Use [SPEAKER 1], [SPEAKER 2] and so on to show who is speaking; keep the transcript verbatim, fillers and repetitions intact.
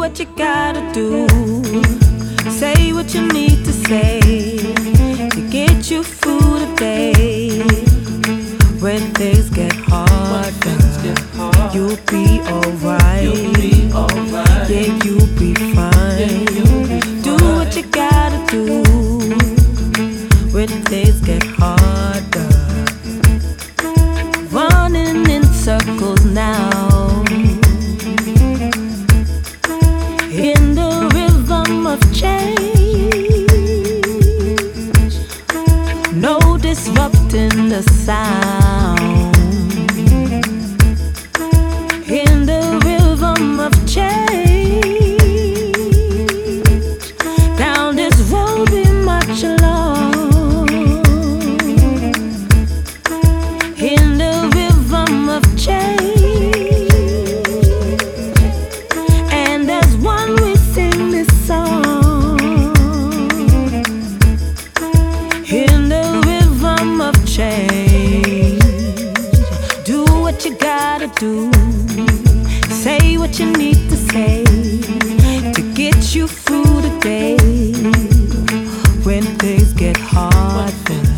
[SPEAKER 1] what you gotta do. Say what you need to say to get you through the day. When things get harder, you'll be alright. Yeah, you'll be fine. Do what you gotta do when things get harder. Running in circles now, in the rhythm of change. No disrupting the sound. In the rhythm of change. Down this road we march along. In the rhythm of change. And as one we sing this song. In the rhythm of change. Do what you gotta do. Say what you need to say to get you through the day. When things get hard,